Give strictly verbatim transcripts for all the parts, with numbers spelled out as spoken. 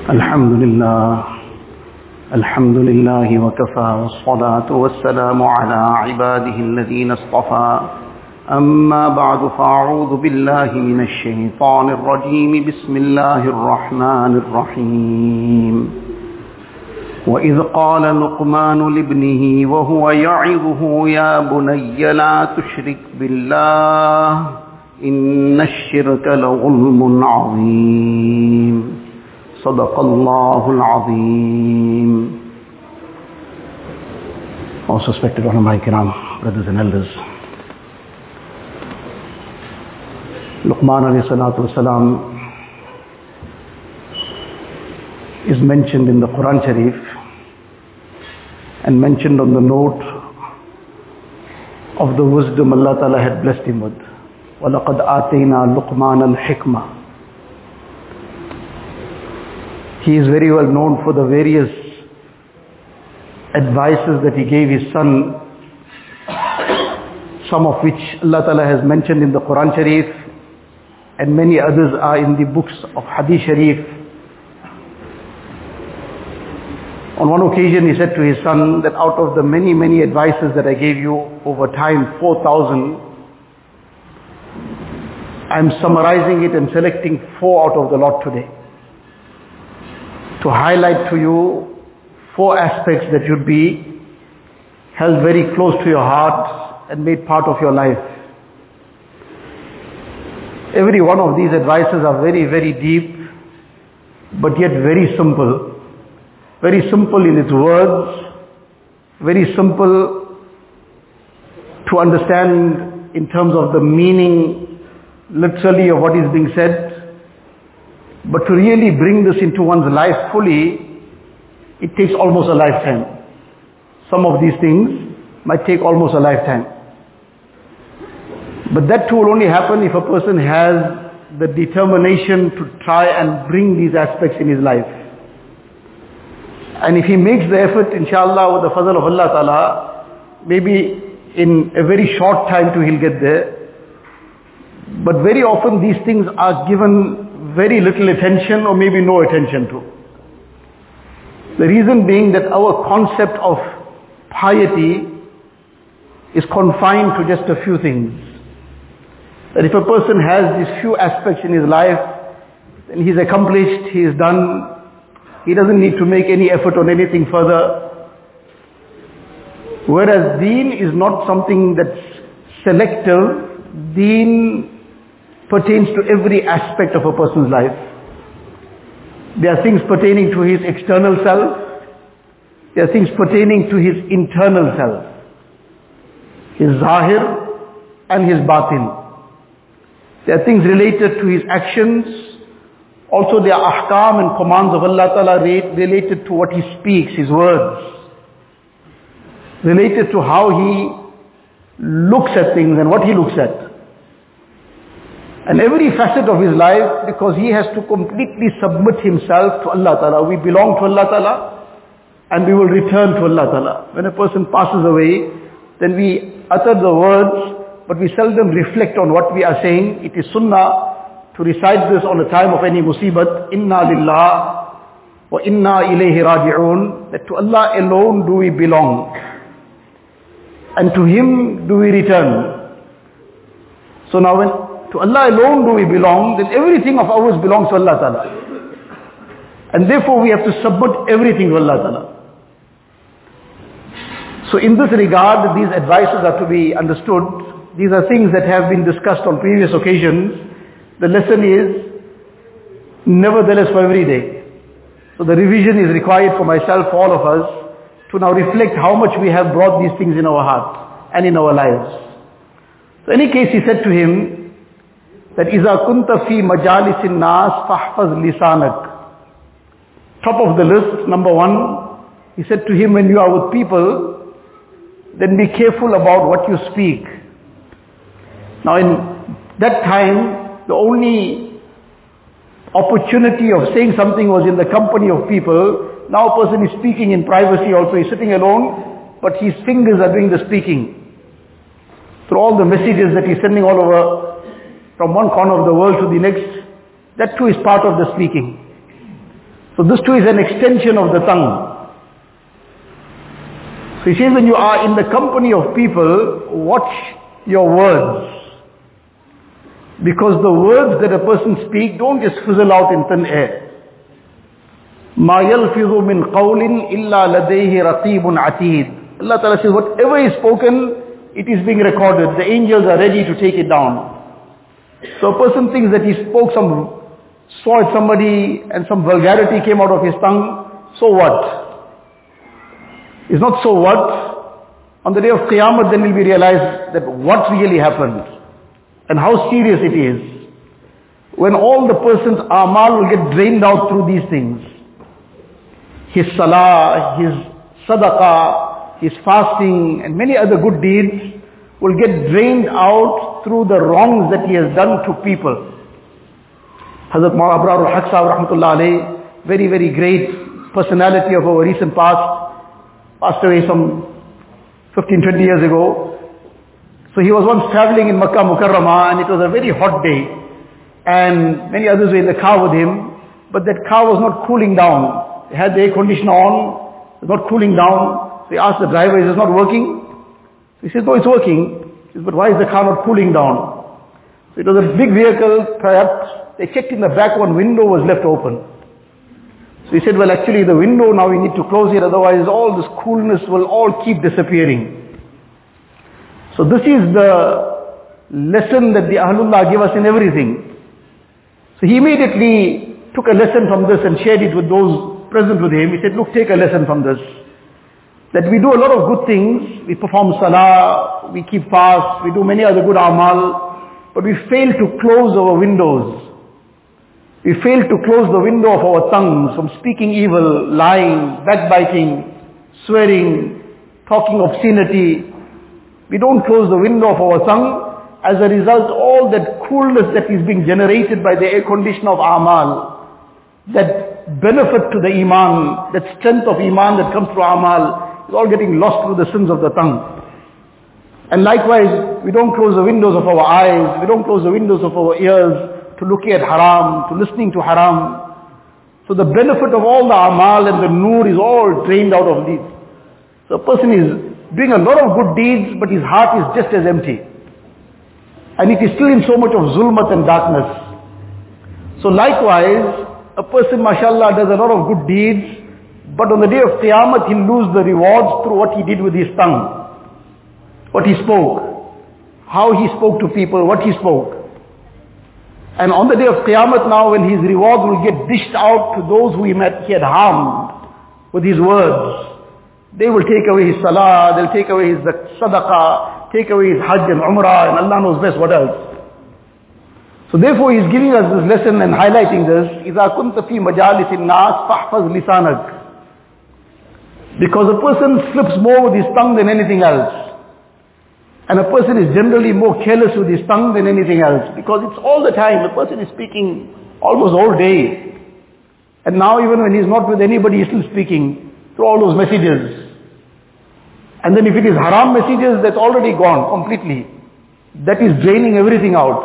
الحمد لله الحمد لله وكفى والصلاة والسلام على عباده الذين اصطفى أما بعد فأعوذ بالله من الشيطان الرجيم بسم الله الرحمن الرحيم وإذ قال لقمان لابنه وهو يعظه يا بني لا تشرك بالله إن الشرك لظلم عظيم صدق الله العظيم. Most respected ulama kiram, brothers and elders, Luqman alayhi salatu wasalam is mentioned in the Quran Sharif and mentioned on the note of the wisdom Allah Ta'ala had blessed him with. وَلَقَدْ آتَيْنَا لُقْمَانَ الْحِكْمَةِ. He is very well known for the various advices that he gave his son, some of which Allah Ta'ala has mentioned in the Quran Sharif, and many others are in the books of Hadith Sharif. On one occasion he said to his son that out of the many, many advices that I gave you over time, four thousand, I'm summarizing it and selecting four out of the lot today, to highlight to you four aspects that should be held very close to your heart and made part of your life. Every one of these advices are very, very deep, but yet very simple. Very simple in its words, very simple to understand in terms of the meaning literally of what is being said. But to really bring this into one's life fully, it takes almost a lifetime. Some of these things might take almost a lifetime. But that too will only happen if a person has the determination to try and bring these aspects in his life. And if he makes the effort, inshallah, with the fazl of Allah Ta'ala, maybe in a very short time too he'll get there. But very often these things are given very little attention or maybe no attention to. The reason being that our concept of piety is confined to just a few things. That if a person has these few aspects in his life, then he's accomplished, he is done, he doesn't need to make any effort on anything further. Whereas deen is not something that's selective. Deen pertains to every aspect of a person's life. There are things pertaining to his external self. There are things pertaining to his internal self. His zahir and his batin. There are things related to his actions. Also there are ahkam and commands of Allah Ta'ala related to what he speaks, his words. Related to how he looks at things and what he looks at. And every facet of his life, because he has to completely submit himself to Allah Ta'ala. We belong to Allah Ta'ala and we will return to Allah Ta'ala. When a person passes away, then we utter the words, but we seldom reflect on what we are saying. It is sunnah to recite this on the time of any musibat. Inna lillah wa inna ilayhi raji'un. That to Allah alone do we belong. And to Him do we return. So now when to Allah alone do we belong, then everything of ours belongs to Allah Ta'ala. And therefore we have to submit everything to Allah Ta'ala. So in this regard, these advices are to be understood. These are things that have been discussed on previous occasions. The lesson is, nevertheless, for every day. So the revision is required for myself, for all of us, to now reflect how much we have brought these things in our heart and in our lives. So in any case, he said to him, that إِذَا كُنْتَ فِي مَجَالِسِ النَّاسِ فَاحْفَظْ لِسَانَكَ. Top of the list, number one, he said to him, when you are with people, then be careful about what you speak. Now in that time, the only opportunity of saying something was in the company of people. Now a person is speaking in privacy also, he's sitting alone, but his fingers are doing the speaking. Through all the messages that he's sending all over, from one corner of the world to the next, that too is part of the speaking. So this too is an extension of the tongue. So he says, when you are in the company of people, watch your words. Because the words that a person speaks don't just fizzle out in thin air. مَا يَلْفِظُ مِنْ قَوْلٍ إِلَّا لَدَيْهِ رَقِيبٌ عَتِيدٌ. Allah Ta'ala says, whatever is spoken, it is being recorded. The angels are ready to take it down. So a person thinks that he spoke some, swore at somebody and some vulgarity came out of his tongue. So what? It's not so what. On the day of Qiyamah then will be realized that what really happened and how serious it is. When all the person's amal will get drained out through these things. His salah, his sadaqah, his fasting and many other good deeds will get drained out through the wrongs that he has done to people. Hazrat Maulana Abrar al-Haq Sahib rahmatullah alayhi, very very great personality of our recent past, passed away some fifteen twenty years ago. So he was once traveling in Makkah Mukarramah and it was a very hot day and many others were in the car with him, but that car was not cooling down. They had the air conditioner on, it was not cooling down. So he asked the driver, is it not working? He says, no, it's working. He says, but why is the car not cooling down? So it was a big vehicle, perhaps. They checked in the back, one window was left open. So he said, well actually the window now we need to close it, otherwise all this coolness will all keep disappearing. So this is the lesson that the Ahlullah give us in everything. So he immediately took a lesson from this and shared it with those present with him. He said, look, take a lesson from this. That we do a lot of good things. We perform salah, we keep fast, we do many other good amal, but we fail to close our windows. We fail to close the window of our tongues from speaking evil, lying, backbiting, swearing, talking obscenity. We don't close the window of our tongue. As a result, all that coolness that is being generated by the air condition of amal, that benefit to the iman, that strength of iman that comes through amal, is all getting lost through the sins of the tongue. And likewise, we don't close the windows of our eyes, we don't close the windows of our ears to looking at haram, to listening to haram. So the benefit of all the amal and the nur is all drained out of these. So a person is doing a lot of good deeds, but his heart is just as empty. And it is still in so much of zulmat and darkness. So likewise, a person, mashallah, does a lot of good deeds, but on the day of Qiyamah, he'll lose the rewards through what he did with his tongue. What he spoke. How he spoke to people, what he spoke. And on the day of Qiyamah now, when his rewards will get dished out to those who he, met, he had harmed with his words, they will take away his salah, they'll take away his sadaqah, take away his hajj and umrah, and Allah knows best what else. So therefore he is giving us this lesson and highlighting this. إِذَا كُنْتَ فِي مَجَالِسِ النَّاسِ فَحْفَظْ لِسَانَكَ. Because a person slips more with his tongue than anything else. And a person is generally more careless with his tongue than anything else. Because it's all the time. The person is speaking almost all day. And now even when he's not with anybody, he's still speaking through all those messages. And then if it is haram messages, that's already gone completely. That is draining everything out.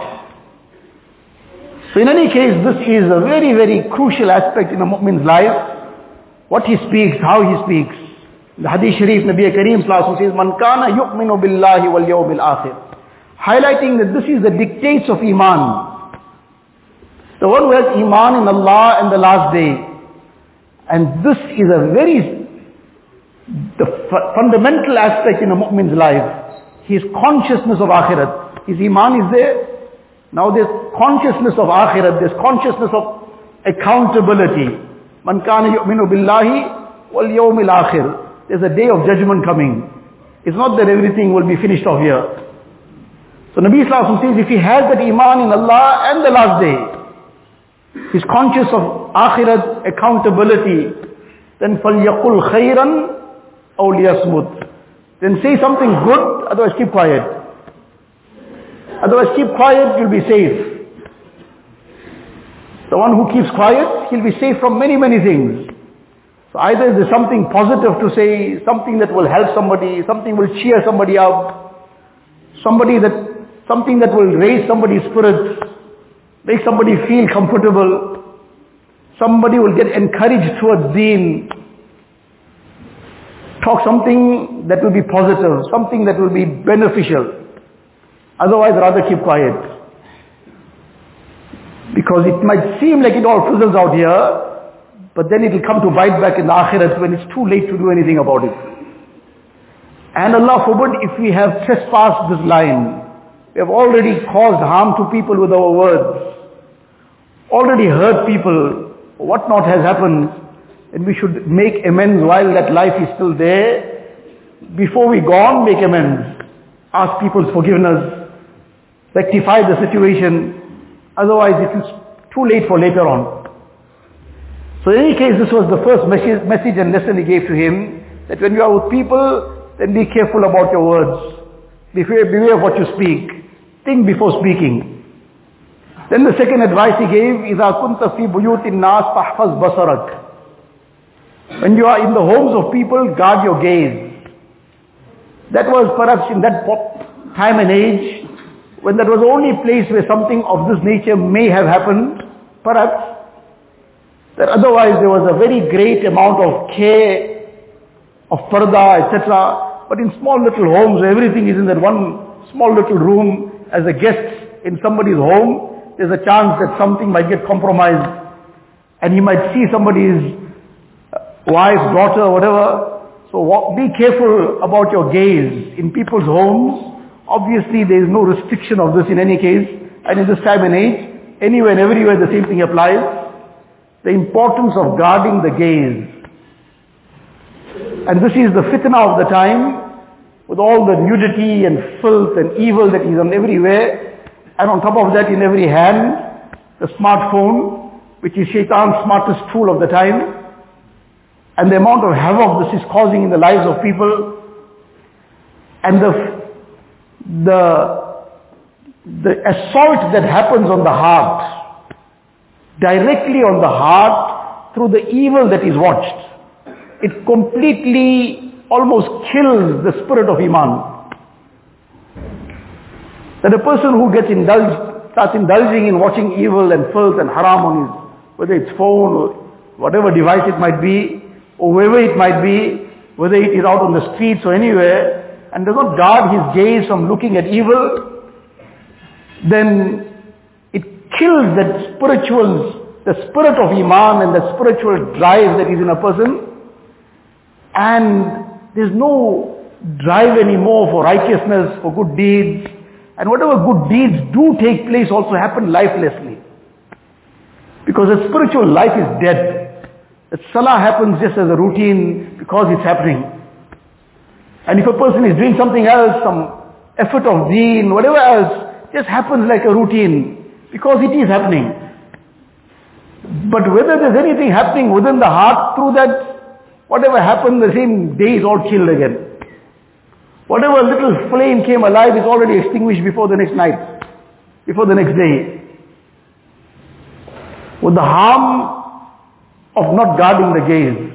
So in any case, this is a very, very crucial aspect in a mu'min's life. What he speaks, how he speaks. The Hadith Sharif, Nabi Kareem Sallallahu Alaihi Wasallam says, Man kana yu'minu billahi wal yawmil akhir. Highlighting that this is the dictates of Iman. The one who has Iman in Allah and the last day. And this is a very, the f- fundamental aspect in a mu'min's life. His consciousness of Akhirat. His Iman is there. Now there's consciousness of Akhirat, there's consciousness of accountability. Man kana yu'minu billahi wal yawmil akhir. There's a day of judgment coming. It's not that everything will be finished off here. So Nabi Sallallahu Alaihi Wasallam says, if he has that Iman in Allah and the last day, he's conscious of Akhirat, accountability, then فَلْيَقُلْ خَيْرًا أَوْ لِيَصْمُتْ. Then say something good, otherwise keep quiet. Otherwise keep quiet, you'll be safe. The one who keeps quiet, he'll be safe from many, many things. So either there's something positive to say, something that will help somebody, something will cheer somebody up, somebody that, something that will raise somebody's spirits, make somebody feel comfortable. somebody will get encouraged towards deen. Talk something that will be positive, something that will be beneficial. Otherwise, rather keep quiet. Because it might seem like it all fizzles out here, but then it will come to bite back in the akhirat when it's too late to do anything about it. And Allah forbid if we have trespassed this line. We have already caused harm to people with our words. Already hurt people. What not has happened. And we should make amends while that life is still there. Before we go on, make amends. Ask people's forgiveness. Rectify the situation. Otherwise it is too late for later on. So in any case, this was the first message, message and lesson he gave to him. That when you are with people, then be careful about your words. Beware, beware of what you speak. Think before speaking. Then the second advice he gave, إِذَا كُنْتَ فِي بُيُوتِ النَّاسِ فَحْفَظْ بَصَرَكَ. When you are in the homes of people, guard your gaze. That was perhaps in that time and age, when that was the only place where something of this nature may have happened, perhaps, that otherwise there was a very great amount of care, of parda, et cetera. But in small little homes where everything is in that one small little room, as a guest in somebody's home, there's a chance that something might get compromised. And he might see somebody's wife, daughter, whatever. So walk, be careful about your gaze in people's homes. Obviously there is no restriction of this in any case. And in this time and age, anywhere and everywhere the same thing applies. The importance of guarding the gaze. And this is the fitna of the time, with all the nudity and filth and evil that is on everywhere. And on top of that, in every hand, the smartphone, which is Shaitan's smartest tool of the time. And the amount of havoc this is causing in the lives of people. And the, the, the assault that happens on the heart, directly on the heart, through the evil that is watched. It completely almost kills the spirit of Iman. That a person who gets indulged, starts indulging in watching evil and filth and haram on his, whether it's phone or whatever device it might be, or wherever it might be, whether it is out on the streets or anywhere, and does not guard his gaze from looking at evil, then it kills that spiritual, the spirit of Iman and the spiritual drive that is in a person. And there's no drive anymore for righteousness, for good deeds. And whatever good deeds do take place also happen lifelessly. Because the spiritual life is dead. That salah happens just as a routine because it's happening. And if a person is doing something else, some effort of deen, whatever else, just happens like a routine because it is happening. But whether there's anything happening within the heart through that, whatever happened the same day is all killed again. Whatever little flame came alive is already extinguished before the next night, before the next day. With the harm of not guarding the gaze.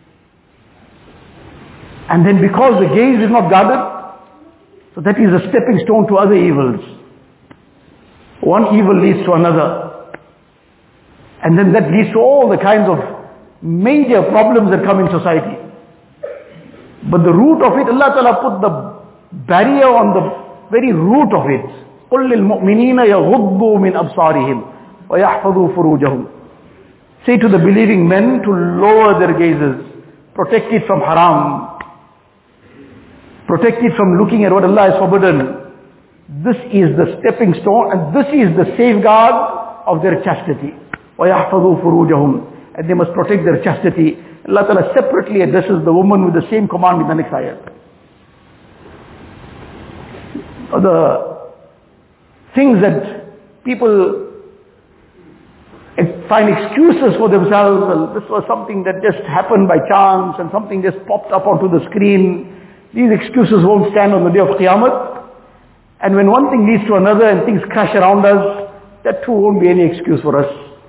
And then because the gaze is not guarded, so that is a stepping stone to other evils. One evil leads to another. And then that leads to all the kinds of major problems that come in society. But the root of it, Allah Ta'ala put the barrier on the very root of it. قُلْ لِلْمُؤْمِنِينَ يَغُضُّوا مِنْ أَبْصَارِهِمْ وَيَحْفَظُوا فُرُوجَهُمْ. Say to the believing men to lower their gazes, protect it from haram, protect it from looking at what Allah has forbidden. This is the stepping stone and this is the safeguard of their chastity. وَيَحْفَظُوا فُرُوجَهُمْ. And they must protect their chastity. Allah Ta'ala separately addresses the woman with the same command in the next ayat. The things that people find excuses for themselves, well, this was something that just happened by chance and something just popped up onto the screen. These excuses won't stand on the day of Qiyamah. And when one thing leads to another and things crash around us, that too won't be any excuse for us.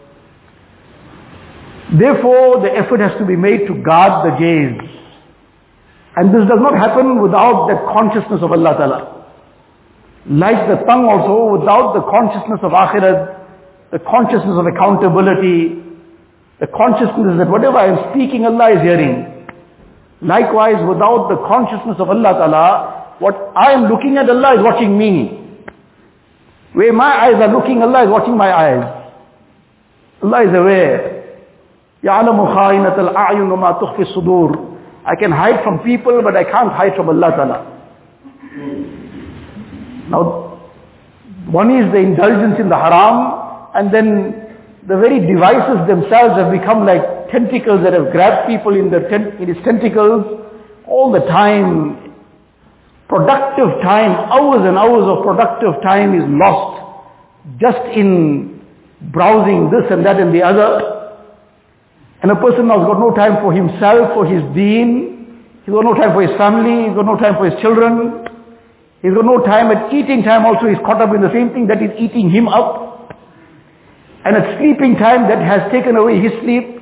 Therefore, the effort has to be made to guard the gaze. And this does not happen without the consciousness of Allah Ta'ala. Like the tongue also, without the consciousness of Akhirat, the consciousness of accountability, The consciousness that whatever I am speaking, Allah is hearing. Likewise, without the consciousness of Allah Ta'ala, what I am looking at, Allah is watching me. Where my eyes are looking, Allah is watching my eyes. Allah is aware. يَعْلَمُ خَائِنَةَ الْأَعْيُنُ وَمَا تُخْفِي الصُّدُورُ. I can hide from people, but I can't hide from Allah Ta'ala. Now, one is the indulgence in the haram, and then the very devices themselves have become like tentacles that have grabbed people in, their tent, in its tentacles all the time. Productive time, hours and hours of productive time is lost just in browsing this and that and the other. And a person now has got no time for himself, for his deen. He's got no time for his family. He's got no time for his children. He's got no time at eating time also. He's caught up in the same thing that is eating him up. And at sleeping time that has taken away his sleep.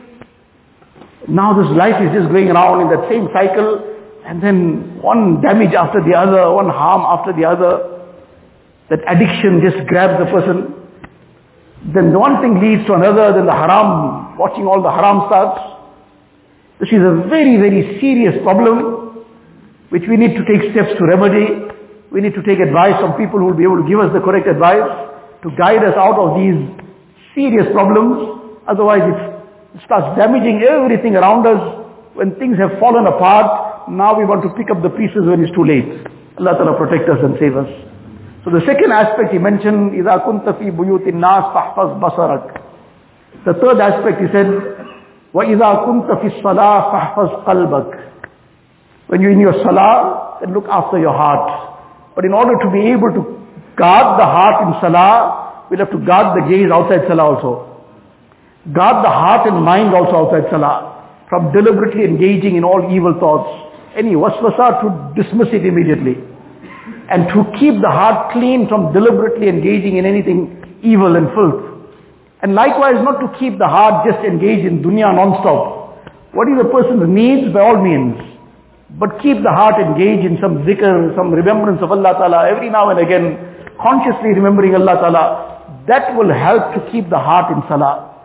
Now this life is just going around in that same cycle. And then one damage after the other, one harm after the other. That addiction just grabs the person. Then one thing leads to another, then the haram, watching all the haram starts. This is a very, very serious problem, which we need to take steps to remedy. We need to take advice from people who will be able to give us the correct advice, to guide us out of these serious problems. Otherwise it starts damaging everything around us. When things have fallen apart, now we want to pick up the pieces when it's too late. Allah Ta'ala protect us and save us. So the second aspect he mentioned, إِذَا كُنْتَ فِي بُيُوتِ النَّاسِ فَاحْفَظْ بَصَرَكَ. The third aspect he said, وَإِذَا كُنْتَ فِي الصَّلَاةِ فَاحْفَظْ قَلْبَكَ. When you're in your salah, then look after your heart. But in order to be able to guard the heart in salah, we'll have to guard the gaze outside salah also. Guard the heart and mind also outside salah, from deliberately engaging in all evil thoughts. Any waswasa, to dismiss it immediately. And to keep the heart clean from deliberately engaging in anything evil and filth. And likewise not to keep the heart just engaged in dunya non-stop. What is a person's needs? By all means. But keep the heart engaged in some zikr, some remembrance of Allah Ta'ala every now and again, consciously remembering Allah Ta'ala. That will help to keep the heart in salah.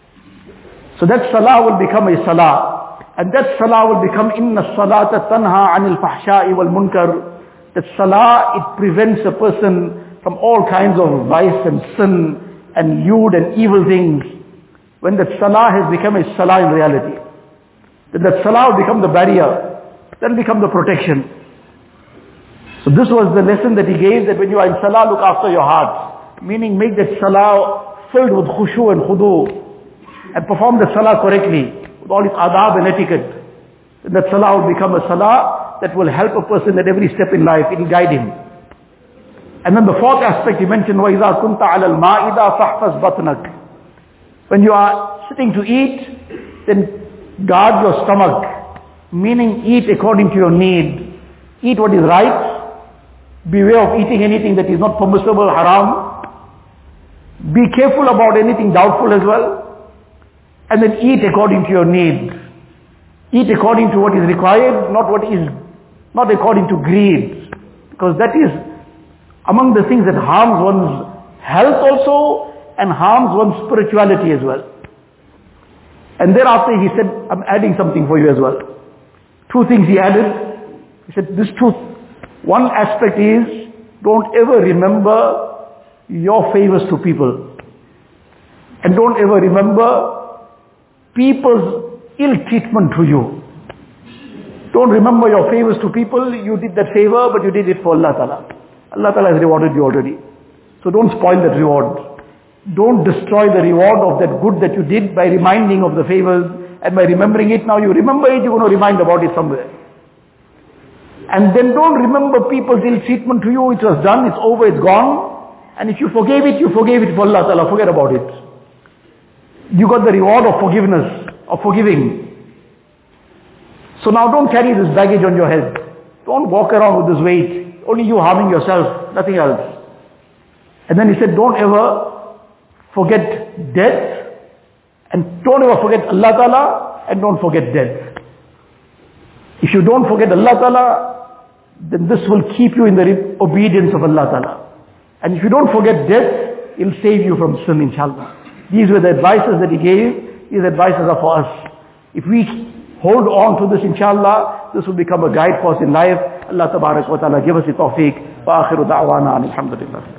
So that salah will become a salah. And that salah will become inna salata tanha anil fahsha'i wal munkar. That salah, it prevents a person from all kinds of vice and sin and lewd and evil things. When that salah has become a salah in reality, then that salah will become the barrier. Then become the protection. So this was the lesson that he gave, that when you are in salah, look after your heart. Meaning make that salah filled with khushu and khudu. And perform the salah correctly, with all its adab and etiquette. Then that salah will become a salah that will help a person at every step in life. It will guide him. And then the fourth aspect he mentioned, وَإِذَا كُنْتَ عَلَى الْمَائِدَةِ فَاحْفَظْ بَطْنَكَ. When you are sitting to eat, then guard your stomach. Meaning eat according to your need. Eat what is right. Beware of eating anything that is not permissible, haram. Be careful about anything doubtful as well. And then eat according to your need. Eat according to what is required, not what is, not according to greed. Because that is among the things that harms one's health also and harms one's spirituality as well. And thereafter he said, I'm adding something for you as well. Two things he added. He said, this truth. One aspect is, don't ever remember your favors to people. And don't ever remember people's ill treatment to you. Don't remember your favors to people. You did that favor, but you did it for Allah Ta'ala. Allah Ta'ala has rewarded you already. So don't spoil that reward. Don't destroy the reward of that good that you did by reminding of the favors. And by remembering it, now you remember it, you're going to remind about it somewhere. And then don't remember people's ill treatment to you. It was done, it's over, it's gone. And if you forgave it, you forgave it for Allah Ta'ala. Forget about it. You got the reward of forgiveness, of forgiving. So now don't carry this baggage on your head. Don't walk around with this weight. Only you harming yourself, nothing else. And then he said, don't ever forget death. And don't ever forget Allah Ta'ala, and don't forget death. If you don't forget Allah Ta'ala, then this will keep you in the obedience of Allah Ta'ala. And if you don't forget death, it will save you from sin, inshallah. These were the advices that he gave. These advices are for us. If we hold on to this, inshallah, this will become a guide for us in life. Allah tabarak wa ta'ala give us the tawfiq. Wa akhiru da'wana alhamdulillah.